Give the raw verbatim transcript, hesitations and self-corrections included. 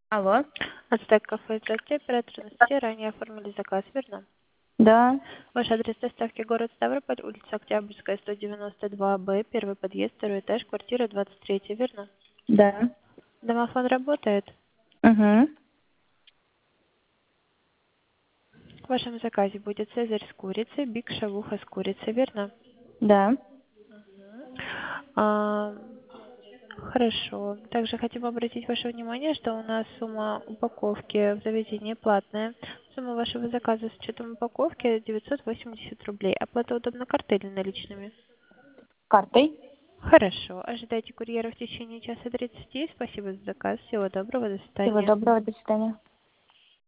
Алло. Ацтек кафе, здравствуйте, оператор на сети, ранее оформили заказ, верно? Да, Ваш адрес доставки город Ставрополь, улица Октябрьская, сто девяносто два Б, первый подъезд, второй этаж, квартира двадцать три, верно? да. Домофон работает. Угу. В вашем заказе будет цезарь с курицей, биг шавуха с курицей, верно? Да. А, хорошо. Также хотим обратить ваше внимание, что у нас сумма упаковки в заведении платная. Сумма вашего заказа с учетом упаковки девятьсот восемьдесят рублей. Оплата удобна картой или наличными? Картой. Хорошо. Ожидайте курьера в течение часа тридцати. Спасибо за заказ. Всего доброго. До Всего свидания. доброго. До свидания.